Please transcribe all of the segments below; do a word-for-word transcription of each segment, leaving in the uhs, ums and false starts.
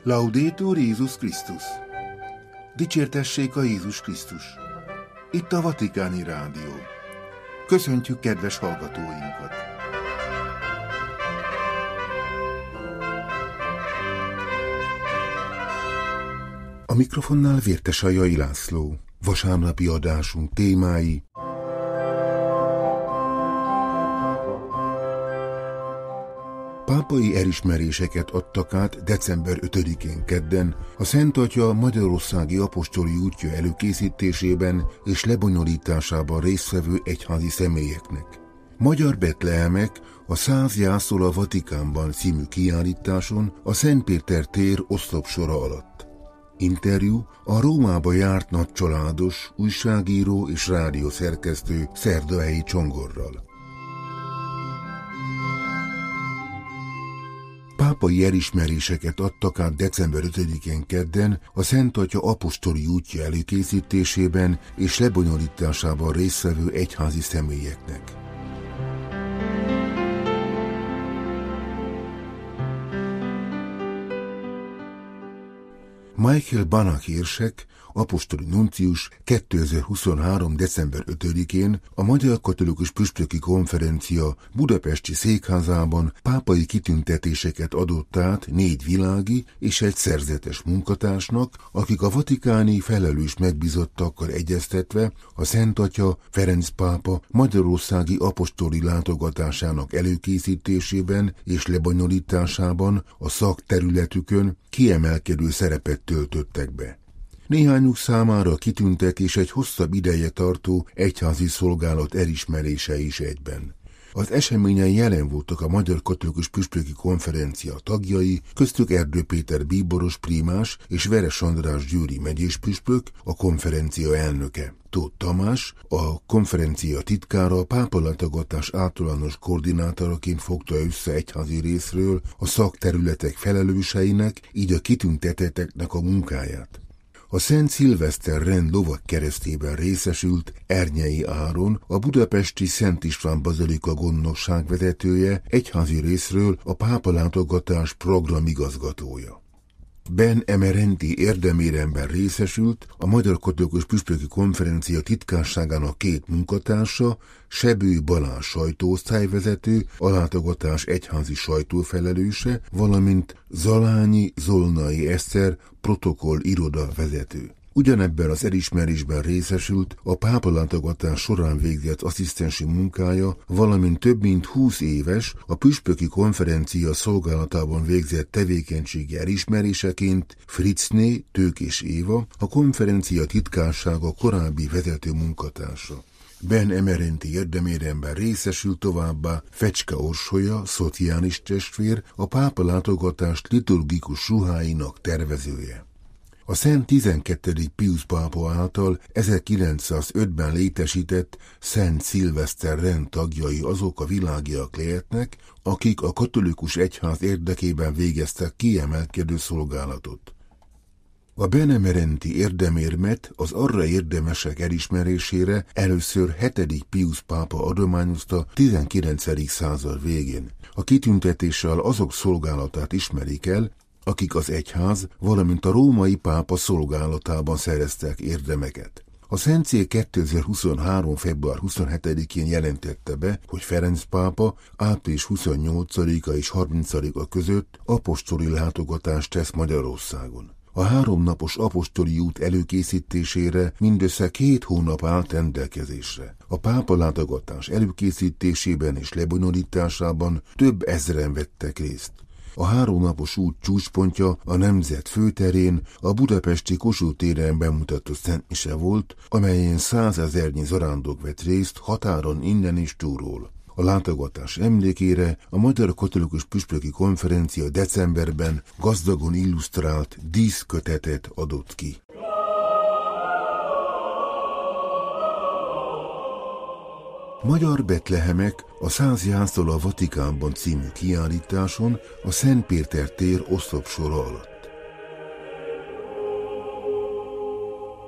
Laudetur Jézus Krisztus! Dicsértessék a Jézus Krisztus! Itt a Vatikáni Rádió. Köszöntjük kedves hallgatóinkat! A mikrofonnál Vértesajai László. Vasárnapi adásunk témái: pápai elismeréseket adtak át december ötödikén kedden a Szent Atya magyarországi apostoli útja előkészítésében és lebonyolításában résztvevő egyházi személyeknek. Magyar Betlehemek a Száz jászol a Vatikánban című kiállításon a Szent Péter tér oszlopsora alatt. Interjú a Rómába járt nagycsaládos, újságíró és rádiószerkesztő Szerdahelyi Csongorral. Pápai elismeréseket adtak át december ötödikén kedden a Szent Atya apostoli útja előkészítésében és lebonyolításában résztvevő egyházi személyeknek. Michael Banach érsek, apostoli nuncius kétezer-huszonhárom. december ötödikén a Magyar Katolikus Püspöki Konferencia budapesti székházában pápai kitüntetéseket adott át négy világi és egy szerzetes munkatársnak, akik a vatikáni felelős megbízottakkal egyeztetve a Szent Atya Ferenc pápa magyarországi apostoli látogatásának előkészítésében és lebonyolításában a szakterületükön kiemelkedő szerepet töltöttek be. Néhányuk számára a kitüntetés egy hosszabb ideje tartó egyházi szolgálat elismerése is egyben. Az eseményen jelen voltak a Magyar Katolikus Püspöki Konferencia tagjai, köztük Erdő Péter bíboros prímás és Veres András győri megyéspüspök, a konferencia elnöke. Tóth Tamás, a konferencia titkára, a pápalátogatás általános koordinátoraként fogta össze egyházi részről a szakterületek felelőseinek, így a kitüntetetteknek a munkáját. A Szent Szilveszter rend lovagkeresztében részesült Ernyei Áron, a budapesti Szent István bazilika gondnokság vezetője, egyházi részről a pápalátogatás programigazgatója. Ben Emerenti érdeméremben részesült a Magyar Katolikus Püspöki Konferencia titkárságának két munkatársa, Sebő Balázs sajtóosztályvezető, a látogatás egyházi sajtófelelőse, valamint Zalányi Zolnai Eszter protokoll iroda vezető. Ugyanebben az elismerésben részesült a pápalátogatás során végzett asszisztensi munkája, valamint több mint húsz éves a Püspöki Konferencia szolgálatában végzett tevékenységi elismeréseként Fritzné Tőkés Éva, a konferencia titkársága korábbi vezető munkatársa. Ben Emerenti érdeméremben részesült továbbá Fecske Orsolya, szociális testvér, a pápalátogatást liturgikus ruháinak tervezője. A Szent tizenkettedik Piusz pápa által ezerkilencszázötben létesített Szent Szilveszter rend tagjai azok a világiak lehetnek, akik a katolikus egyház érdekében végeztek kiemelkedő szolgálatot. A Benemerenti érdemérmet az arra érdemesek elismerésére először hetedik Piusz pápa adományozta tizenkilencedik század végén. A kitüntetéssel azok szolgálatát ismerik el, akik az egyház, valamint a római pápa szolgálatában szereztek érdemeket. A Szentszék kétezer-huszonhárom. február huszonhetedikén jelentette be, hogy Ferenc pápa április huszonnyolcadika és harmincadika között apostoli látogatást tesz Magyarországon. A háromnapos apostoli út előkészítésére mindössze két hónap állt rendelkezésre. A pápa látogatás előkészítésében és lebonyolításában több ezren vettek részt. A háromnapos út csúcspontja a nemzet főterén, a budapesti Kossuth téren bemutatott Szent Mise volt, amelyen százezernyi zarándok vett részt határon innen és túlról. A látogatás emlékére a Magyar Katolikus Püspöki Konferencia decemberben gazdagon illusztrált díszkötetet adott ki. Magyar Betlehemek a Száz jászol a Vatikánban című kiállításon a Szent Péter tér oszlopsora alatt.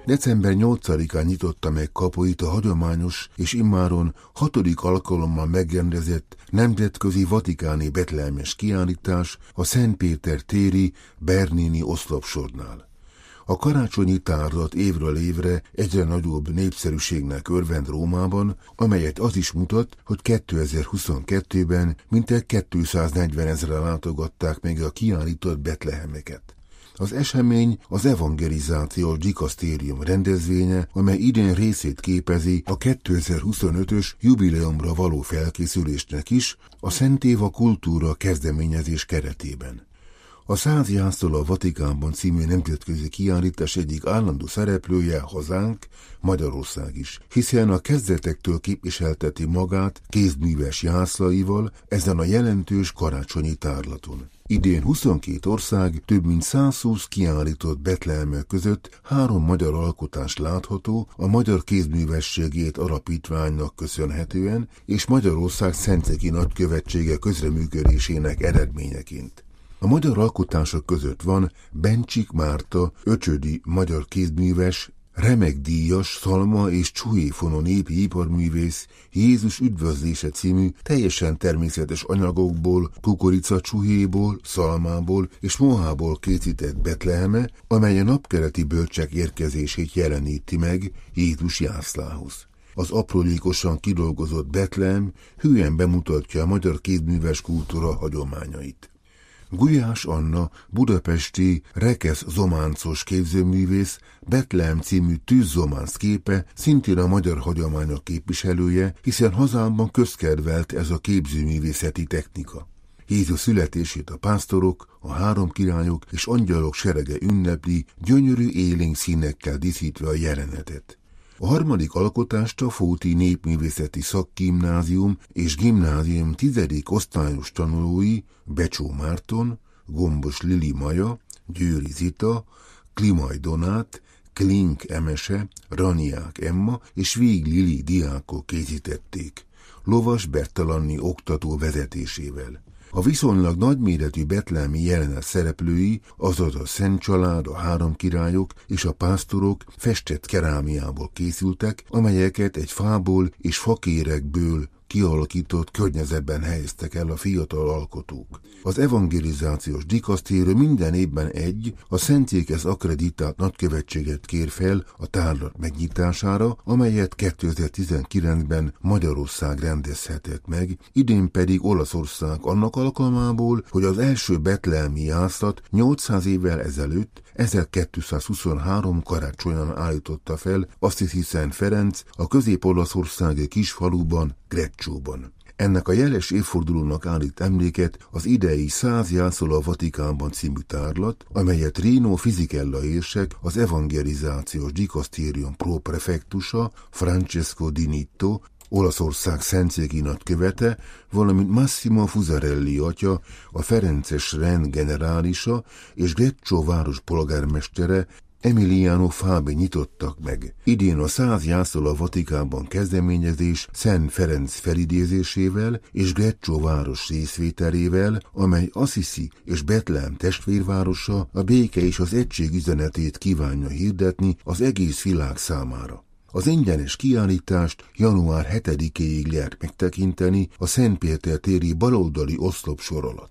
december nyolcadikán nyitotta meg kapuit a hagyományos és immáron hatodik alkalommal megrendezett nemzetközi vatikáni betlehmes kiállítás a Szent Péter téri Bernini oszlopsornál. A karácsonyi tárlat évről évre egyre nagyobb népszerűségnek örvend Rómában, amelyet az is mutat, hogy kétezer-huszonkettőben mintegy kétszáznegyven ezren látogatták meg a kiállított betlehemeket. Az esemény az evangelizációs dikasztérium rendezvénye, amely idén részét képezi a kétezer-huszonötös jubileumra való felkészülésnek is, a Szent Éva Kultúra kezdeményezés keretében. A Száz jászol a Vatikánban című nemzetközi kiállítás egyik állandó szereplője hazánk, Magyarország is, hiszen a kezdetektől képviselteti magát kézműves jászlaival ezen a jelentős karácsonyi tárlaton. Idén huszonkét ország több mint százhúsz kiállított betleheme között három magyar alkotás látható a Magyar Kézművességét Alapítványnak köszönhetően és Magyarország Szentszéki Nagykövetsége közreműködésének eredményeként. A magyar alkotások között van Bencsik Márta, öcsödi magyar kézműves, remek díjas, szalma és csuhéfono népi iparművész Jézus üdvözlése című teljesen természetes anyagokból, kukorica csuhéból, szalmából és mohából készített betleheme, amely a napkeleti bölcsek érkezését jeleníti meg Jézus jászlához. Az aprólékosan kidolgozott betlehem hűen bemutatja a magyar kézműves kultúra hagyományait. Gulyás Anna, budapesti Rekesz zománcos képzőművész Betlehem című tűzzománc képe szintén a magyar hagyományok képviselője, hiszen hazámban közkedvelt ez a képzőművészeti technika. Jézus születését a pásztorok, a három királyok és angyalok serege ünnepli, gyönyörű élénk színekkel díszítve a jelenetet. A harmadik alkotást a Fóti Népművészeti Szakgimnázium és Gimnázium tizedik osztályos tanulói Becsó Márton, Gombos Lili Maja, Győri Zita, Klimaj Donát, Klink Emese, Raniák Emma és Vég Lili diákok készítették, Lovas Bertalanni oktató vezetésével. A viszonylag nagyméretű betlehemi jelenet szereplői, azaz a Szent Család, a három királyok és a pásztorok festett kerámiából készültek, amelyeket egy fából és fakérekből kialakított környezetben helyeztek el a fiatal alkotók. Az evangelizációs dikasztérium minden évben egy, a Szentszékhez akkreditált nagykövetséget kér fel a tárlat megnyitására, amelyet kétezer-tizenkilencben Magyarország rendezhetett meg, idén pedig Olaszország annak alkalmából, hogy az első betlehemi jászlat nyolcszáz évvel ezelőtt, ezerkétszázhuszonhárom karácsonyán állította fel Assisi Szent Ferenc a közép-olaszországi kisfaluban, Greccióban. Ennek a jeles évfordulónak állít emléket az idei Száz jászol a Vatikánban című tárlat, amelyet Rino Fisichella érsek, az evangelizációs dikasztérium próprefektusa, Francesco Di Nitto, Olaszország szentszéki nagykövete, valamint Massimo Fusarelli atya, a ferences rend generálisa és Greccio város polgármestere, Emiliano Fabi nyitottak meg. Idén a Száz jászol a Vatikánban kezdeményezés Szent Ferenc felidézésével és Greccio város részvételével, amely Assisi és Betlehem testvérvárosa a béke és az egység üzenetét kívánja hirdetni az egész világ számára. Az ingyenes kiállítást január hetedikéig lehet megtekinteni a Szent Péter téri baloldali oszlopsor alatt.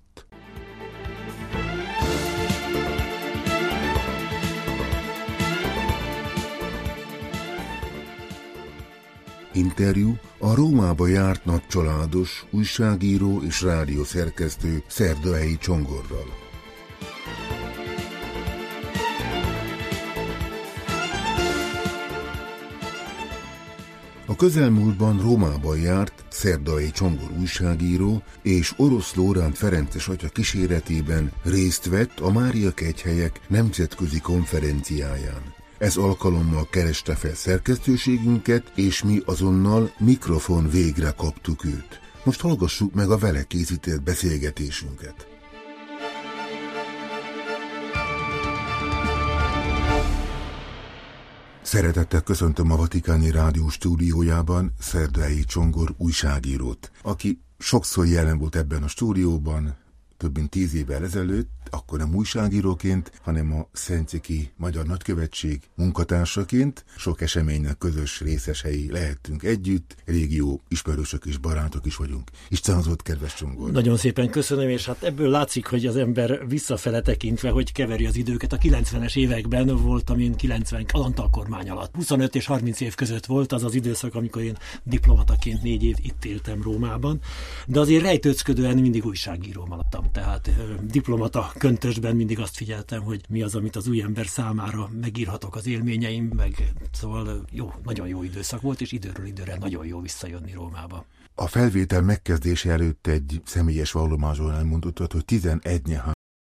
Interjú a Rómába járt nagycsaládos, újságíró és rádiószerkesztő Szerdahelyi Csongorral. A közelmúltban Rómában járt Szerdahelyi Csongor újságíró, és Orosz Lóránt Ferences atya kíséretében részt vett a Mária-kegyhelyek nemzetközi konferenciáján. Ez alkalommal kereste fel szerkesztőségünket, és mi azonnal mikrofon végre kaptuk őt. Most hallgassuk meg a vele készített beszélgetésünket. Szeretettel köszöntöm a Vatikáni Rádió stúdiójában Szerdahelyi Csongor újságírót, aki sokszor jelen volt ebben a stúdióban, több mint tíz évvel ezelőtt, akkor nem újságíróként, hanem a Szentciki Magyar Nagykövetség munkatársaként. Sok eseménynek közös részesei lehettünk együtt, régió ismerősök és barátok is vagyunk. Isten hozott, kedves Csongor! Nagyon szépen köszönöm, és hát ebből látszik, hogy az ember visszafele tekintve, hogy keveri az időket. A kilencvenes években voltam én kilencven az Antal kormány alatt. huszonöt és harminc év között volt az az időszak, amikor én diplomataként négy év itt éltem Rómában, de azért rejtőzködően mindig újságíró maradtam. Tehát diplomata köntösben mindig azt figyeltem, hogy mi az, amit az új ember számára megírhatok az élményeim, meg szóval jó, nagyon jó időszak volt, és időről időre nagyon jó visszajönni Rómába. A felvétel megkezdése előtt egy személyes vallomásról elmondottad, hogy tizenegy nyelven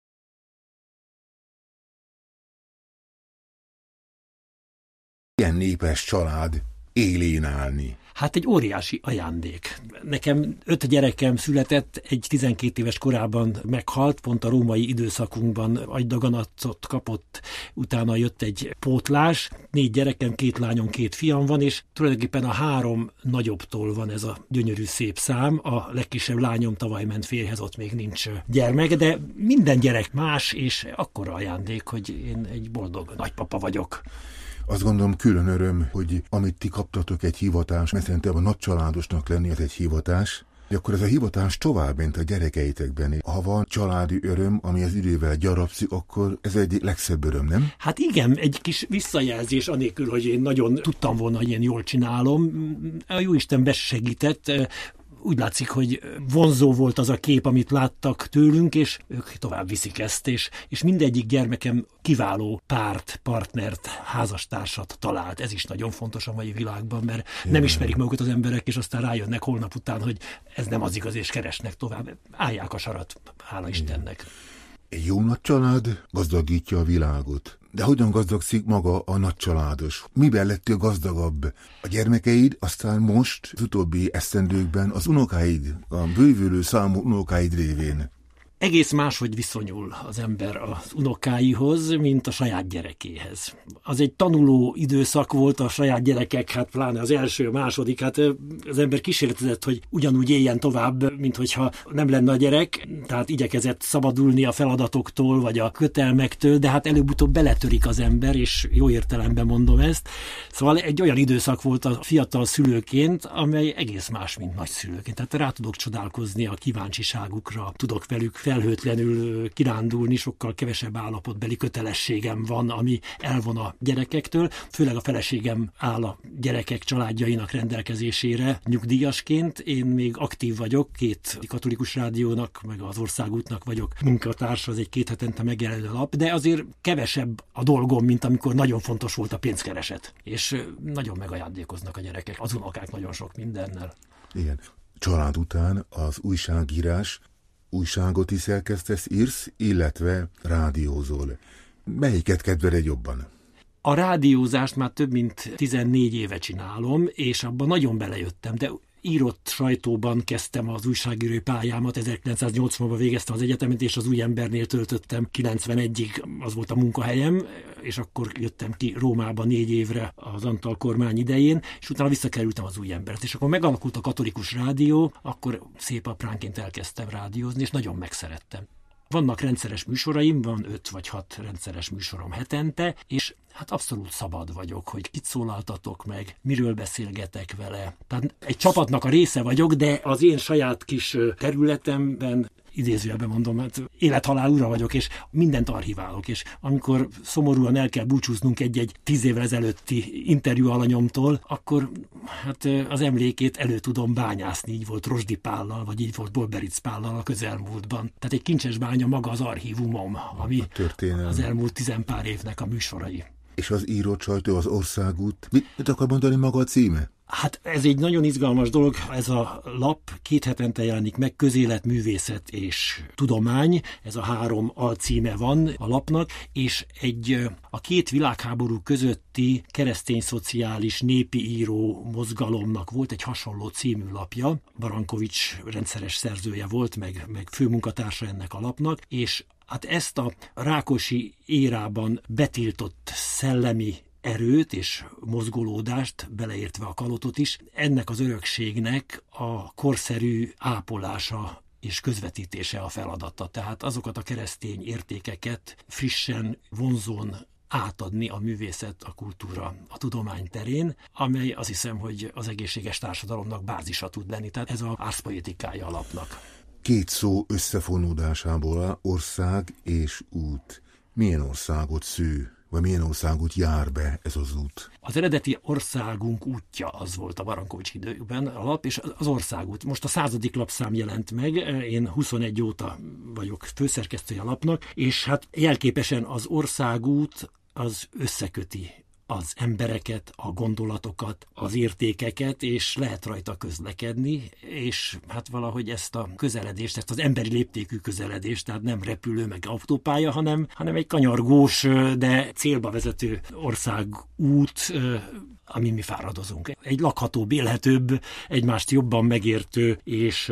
ilyen népes család élén állni. Hát egy óriási ajándék. Nekem öt gyerekem született, egy tizenkét éves korában meghalt, pont a római időszakunkban agydaganatot kapott, utána jött egy pótlás, négy gyerekem, két lányom, két fiam van, és tulajdonképpen a három nagyobbtól van ez a gyönyörű szép szám. A legkisebb lányom tavaly ment férjhez, ott még nincs gyermek, de minden gyerek más, és akkora ajándék, hogy én egy boldog nagypapa vagyok. Azt gondolom, külön öröm, hogy amit ti kaptatok egy hivatás, mert szerintem a nagycsaládosnak lenni az egy hivatás, de akkor ez a hivatás tovább ment a gyerekeitekben. Ha van családi öröm, ami az idővel gyarapszik, akkor ez egy legszebb öröm, nem? Hát igen, egy kis visszajelzés anélkül, hogy én nagyon tudtam volna, hogy én jól csinálom. A Jóisten besegített. Úgy látszik, hogy vonzó volt az a kép, amit láttak tőlünk, és ők tovább viszik ezt, és, és mindegyik gyermekem kiváló párt, partnert, házastársat talált. Ez is nagyon fontos a mai világban, mert Jö. nem ismerik magukat az emberek, és aztán rájönnek holnap után, hogy ez nem az igaz, és keresnek tovább. Állják a sarat, hála Istennek. Egy jó nagy család gazdagítja a világot. De hogyan gazdagszik maga a nagycsaládos? Miben lettél gazdagabb? A gyermekeid, aztán most, az utóbbi esztendőkben az unokáid, a bővülő számú unokáid révén. Egész máshogy viszonyul az ember az unokáihoz, mint a saját gyerekéhez. Az egy tanuló időszak volt a saját gyerekek, hát pláne az első, második, hát az ember kísérletezett, hogy ugyanúgy éljen tovább, mint hogyha nem lenne a gyerek, tehát igyekezett szabadulni a feladatoktól, vagy a kötelmektől, de hát előbb-utóbb beletörik az ember, és jó értelemben mondom ezt. Szóval egy olyan időszak volt a fiatal szülőként, amely egész más, mint nagyszülőként. Tehát rá tudok csodálkozni a kíváncsiságukra, tudok velük felhőtlenül kirándulni, sokkal kevesebb állapotbeli kötelességem van, ami elvon a gyerekektől. Főleg a feleségem áll a gyerekek családjainak rendelkezésére nyugdíjasként. Én még aktív vagyok, két katolikus rádiónak, meg az Országútnak vagyok munkatársa, az egy két hetente megjelenő lap, de azért kevesebb a dolgom, mint amikor nagyon fontos volt a pénzkereset. És nagyon megajándékoznak a gyerekek, az unokák nagyon sok mindennel. Igen. Család után az újságírás, újságot is elkezdesz, írsz, illetve rádiózol. Melyiket kedveled jobban? A rádiózást már több mint tizennégy éve csinálom, és abban nagyon belejöttem, de írott sajtóban kezdtem az újságírói pályámat, ezerkilencszáznyolcvanban végeztem az egyetemet, és az Új Embernél töltöttem kilencvenegyig, az volt a munkahelyem, és akkor jöttem ki Rómába négy évre az Antal kormány idején, és utána visszakerültem az Új Embert. És akkor megalakult a katolikus rádió, akkor szép apránként elkezdtem rádiózni, és nagyon megszerettem. Vannak rendszeres műsoraim, van öt vagy hat rendszeres műsorom hetente, és hát abszolút szabad vagyok, hogy kit szólaltatok meg, miről beszélgetek vele. Tehát egy csapatnak a része vagyok, de az én saját kis területemben, idézőjelben mondom, hát élethalál ura vagyok, és mindent archiválok, és amikor szomorúan el kell búcsúznunk egy-egy tíz évvel ezelőtti interjú alanyomtól, akkor hát az emlékét elő tudom bányászni, így volt Rozsdi Pállal, vagy így volt Bolberic Pállal a közelmúltban. Tehát egy kincses bánya maga az archívumom, ami az elmúlt tizenpár évnek a műsorai. És az írott sajtó, az Országút, mit, mit akar mondani maga a címe? Hát ez egy nagyon izgalmas dolog, ez a lap két hetente jelenik meg, közélet, művészet és tudomány, ez a három alcíme van a lapnak, és egy a két világháború közötti keresztény szociális népi író mozgalomnak volt egy hasonló című lapja, Barankovics rendszeres szerzője volt, meg, meg főmunkatársa ennek a lapnak, és hát ezt a Rákosi érában betiltott szellemi erőt és mozgolódást, beleértve a kalotot is, ennek az örökségnek a korszerű ápolása és közvetítése a feladata. Tehát azokat a keresztény értékeket frissen, vonzón átadni a művészet, a kultúra, a tudomány terén, amely azt hiszem, hogy az egészséges társadalomnak bázisa tud lenni. Tehát ez az árszpoetikája a lapnak. Két szó összefonódásából áll ország és út. Milyen országot sző, vagy milyen országot jár be ez az út? Az eredeti országunk útja az volt a Barankovics időkben a lap, és az országút. Most a századik lapszám jelent meg, én huszonegy óta vagyok főszerkesztője a lapnak, és hát jelképesen az országút az összeköti az embereket, a gondolatokat, az értékeket, és lehet rajta közlekedni, és hát valahogy ezt a közeledést, ezt az emberi léptékű közeledést, tehát nem repülő meg autópálya, hanem, hanem egy kanyargós, de célba vezető országút, amin mi fáradozunk. Egy lakhatóbb, élhetőbb, egymást jobban megértő, és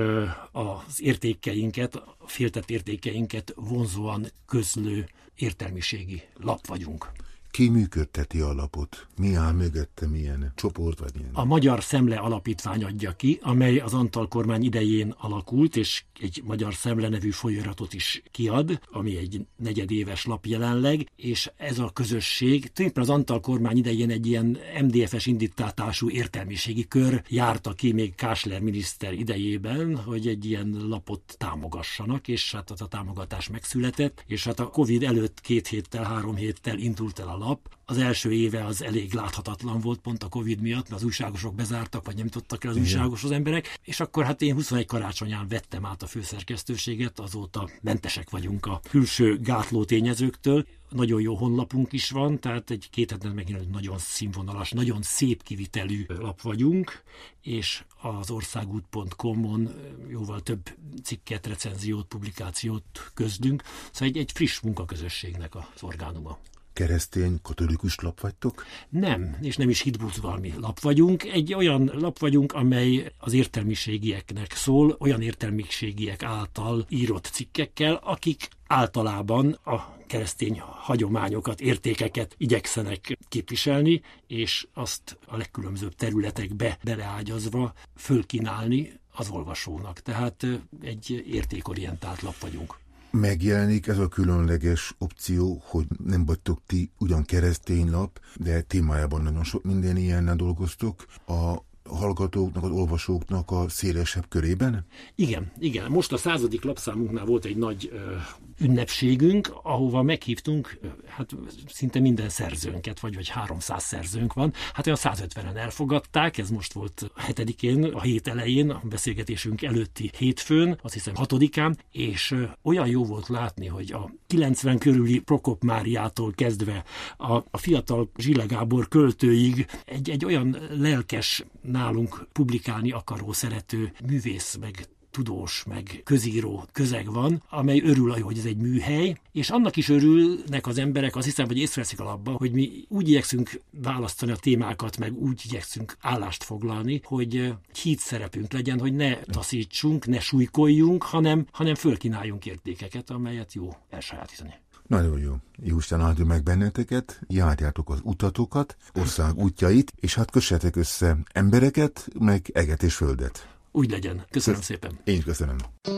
az értékeinket, a féltett értékeinket vonzóan közlő értelmiségi lap vagyunk. Ki működteti a lapot? Mi áll mögötte, milyen csoport vagy milyen? A Magyar Szemle Alapítvány adja ki, amely az Antall kormány idején alakult, és egy Magyar Szemle nevű folyóiratot is kiad, ami egy negyedéves lap jelenleg, és ez a közösség, tulajdonképpen az Antall kormány idején egy ilyen em dé ef es indíttatású értelmiségi kör járta ki még Kásler miniszter idejében, hogy egy ilyen lapot támogassanak, és hát az a támogatás megszületett, és hát a Covid előtt két héttel, három héttel indult el a lap. Az első éve az elég láthatatlan volt pont a Covid miatt, mert az újságosok bezártak, vagy nem tudtak el az újságos az emberek, és akkor hát én huszonegy karácsonyán vettem át a főszerkesztőséget, azóta mentesek vagyunk a külső gátló tényezőktől. Nagyon jó honlapunk is van, tehát egy két hetet megint nagyon színvonalas, nagyon szép kivitelű lap vagyunk, és az országút pont com-on jóval több cikket, recenziót, publikációt közlünk, szóval egy, egy friss munkaközösségnek az orgánuma. Keresztény, katolikus lap vagytok? Nem, és nem is hitbuzgalmi lap vagyunk. Egy olyan lap vagyunk, amely az értelmiségieknek szól, olyan értelmiségiek által írott cikkekkel, akik általában a keresztény hagyományokat, értékeket igyekszenek képviselni, és azt a legkülönbözőbb területekbe beleágyazva fölkínálni az olvasónak. Tehát egy értékorientált lap vagyunk. Megjelenik ez a különleges opció, hogy nem vagytok ti ugyan keresztény lap, de témájában nagyon sok minden ilyennel dolgoztok. A hallgatóknak, az olvasóknak a szélesebb körében? Igen, igen. Most a századik lapszámunknál volt egy nagy ö, ünnepségünk, ahova meghívtunk, ö, hát szinte minden szerzőnket, vagy, vagy háromszáz szerzőnk van. Hát olyan százötvenen elfogadták, ez most volt a hetedikén, a hét elején, a beszélgetésünk előtti hétfőn, azt hiszem hatodikán, és ö, olyan jó volt látni, hogy a kilencven körüli Prokop Máriától kezdve a, a fiatal Zsile Gábor költőig egy, egy olyan lelkes, nálunk publikálni akaró, szerető művész, meg tudós, meg közíró közeg van, amely örül, hogy ez egy műhely, és annak is örülnek az emberek, azt hiszem, hogy észreveszik alapban, hogy mi úgy igyekszünk választani a témákat, meg úgy igyekszünk állást foglalni, hogy híd szerepünk legyen, hogy ne taszítsunk, ne súlykoljunk, hanem, hanem fölkínáljunk értékeket, amelyet jó elsajátítani. Nagyon jó. Jóisten áldja meg benneteket, járjátok az utatokat, ország útjait, és hát kössetek össze embereket, meg eget és földet. Úgy legyen. Köszönöm Kösz... szépen. Én is köszönöm.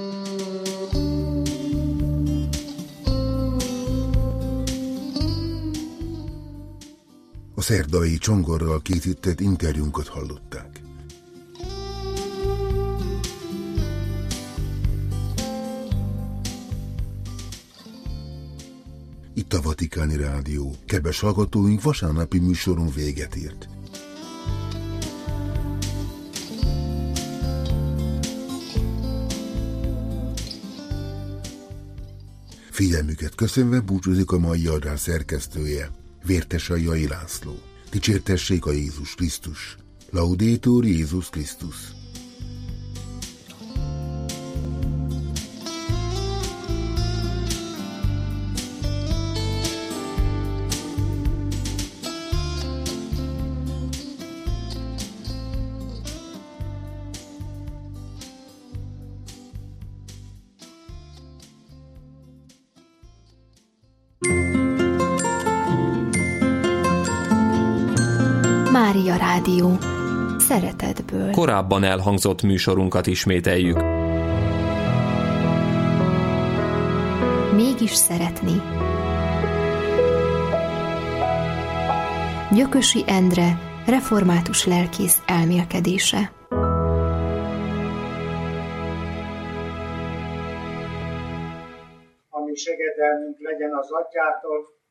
A szerdai Csongorral készített interjúnkat hallották. Itt a Vatikáni Rádió. Kedves hallgatóink, vasárnapi műsoron véget ért. Figyelmüket köszönve búcsúzik a mai adás szerkesztője, Vértesai László. Dicsértessék a Jézus Krisztus. Laudetur Jézus Krisztus. Mária Rádió. Szeretetből. Korábban elhangzott műsorunkat ismételjük. Mégis szeretni. Gyökösi Endre, református lelkész elmélkedése. Ami segedelmünk legyen az Atyától,